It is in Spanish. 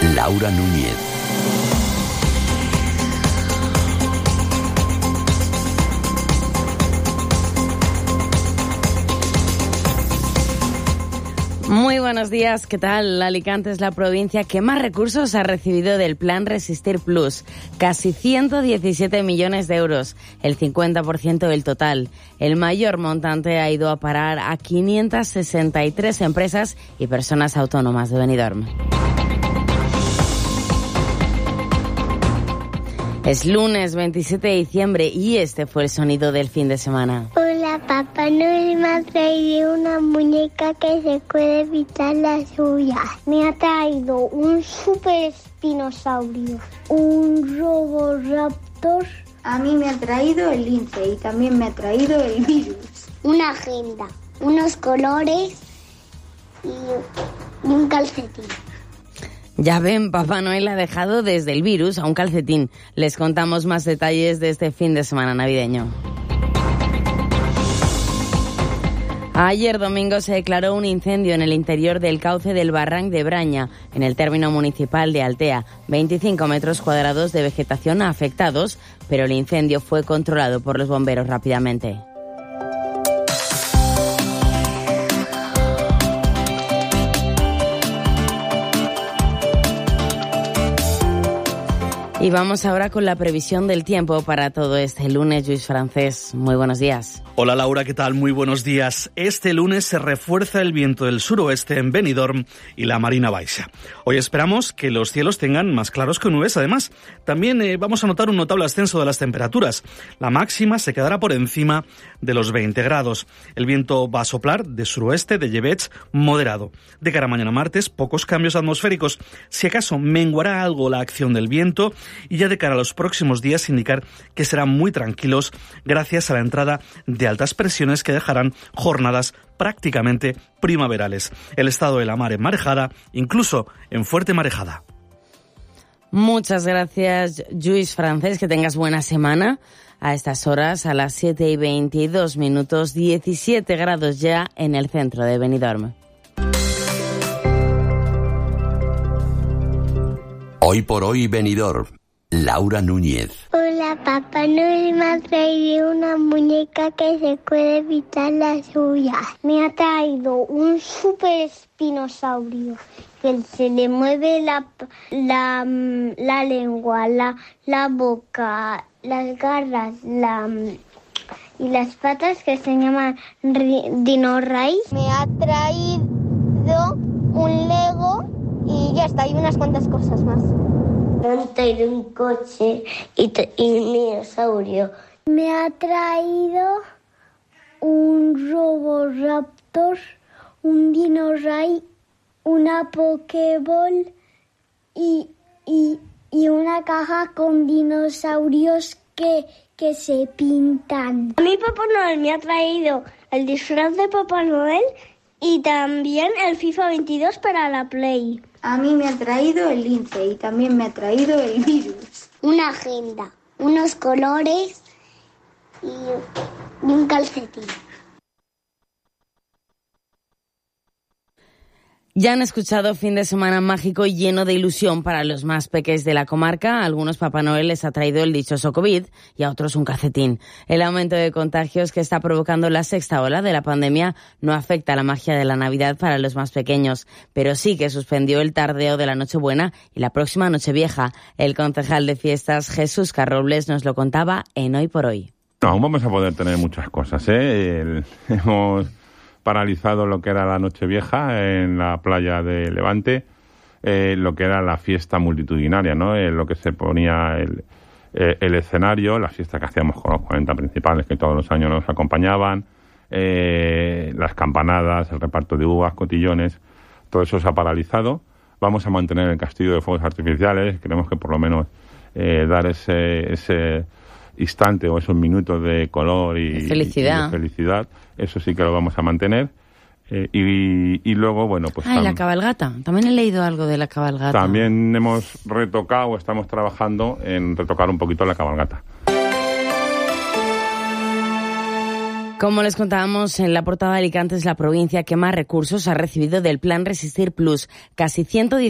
Laura Núñez. Muy buenos días, ¿qué tal? Alicante es la provincia que más recursos ha recibido del Plan Resistir Plus, casi 117 millones de euros, el 50% del total. El mayor montante ha ido a parar a 563 empresas y personas autónomas de Benidorm. Es lunes 27 de diciembre y este fue el sonido del fin de semana. Hola, Papá Noel me ha traído una muñeca que se puede evitar las uñas. Me ha traído un super espinosaurio, un roboraptor. A mí me ha traído el lince y también me ha traído el virus. Una agenda, unos colores y un calcetín. Ya ven, Papá Noel ha dejado desde el virus a un calcetín. Les contamos más detalles de este fin de semana navideño. Ayer domingo se declaró un incendio en el interior del cauce del Barranc de Braña, en el término municipal de Altea. 25 metros cuadrados de vegetación afectados, pero el incendio fue controlado por los bomberos rápidamente. Y vamos ahora con la previsión del tiempo para todo este lunes. Lluís Francés, muy buenos días. Hola Laura, ¿qué tal? Muy buenos días. Este lunes se refuerza el viento del suroeste en Benidorm y la Marina Baixa. Hoy esperamos que los cielos tengan más claros que nubes. Además, también vamos a notar un notable ascenso de las temperaturas. La máxima se quedará por encima de los 20 grados. El viento va a soplar de suroeste, de llevets, moderado. De cara a mañana martes, pocos cambios atmosféricos. Si acaso menguará algo la acción del viento, y ya de cara a los próximos días indicar que serán muy tranquilos gracias a la entrada de altas presiones que dejarán jornadas prácticamente primaverales. El estado de la mar en marejada, incluso en fuerte marejada. Muchas gracias, Lluís Francés, que tengas buena semana. A estas horas, a las 7:22, 17 grados ya en el centro de Benidorm. Hoy por hoy Benidorm. Laura Núñez. Hola, Papá Noel me ha traído una muñeca que se puede evitar las uñas. Me ha traído un super espinosaurio que se le mueve la lengua, la boca, las garras, y las patas, que se llaman Dino-Ray. Me ha traído un Lego y ya está, y unas cuantas cosas más. Me han traído un coche y un dinosaurio. Me ha traído un roboraptor, un Dino-Ray, una Pokéball y una caja con dinosaurios que se pintan. A mí Papá Noel me ha traído el disfraz de Papá Noel y también el FIFA 22 para la Play. A mí me ha traído el lince y también me ha traído el virus. Una agenda, unos colores y un calcetín. Ya han escuchado fin de semana mágico y lleno de ilusión para los más pequeños de la comarca. A algunos Papá Noel les ha traído el dichoso COVID y a otros un calcetín. El aumento de contagios que está provocando la sexta ola de la pandemia no afecta a la magia de la Navidad para los más pequeños, pero sí que suspendió el tardeo de la Nochebuena y la próxima Nochevieja. El concejal de fiestas, Jesús Carrobles, nos lo contaba en Hoy por Hoy. No, aún vamos a poder tener muchas cosas, hemos paralizado lo que era la Nochevieja en la playa de Levante, lo que era la fiesta multitudinaria, ¿no? Lo que se ponía el escenario, la fiesta que hacíamos con los 40 principales que todos los años nos acompañaban, las campanadas, el reparto de uvas, cotillones, todo eso se ha paralizado. Vamos a mantener el castillo de fuegos artificiales, queremos que por lo menos dar ese instante o esos minutos de color y de felicidad, eso sí que lo vamos a mantener. Y luego, bueno, pues... la cabalgata, también he leído algo de la cabalgata. También hemos retocado, estamos trabajando en retocar un poquito la cabalgata. Como les contábamos en la portada, Alicante es la provincia que más recursos ha recibido del Plan Resistir Plus, casi 110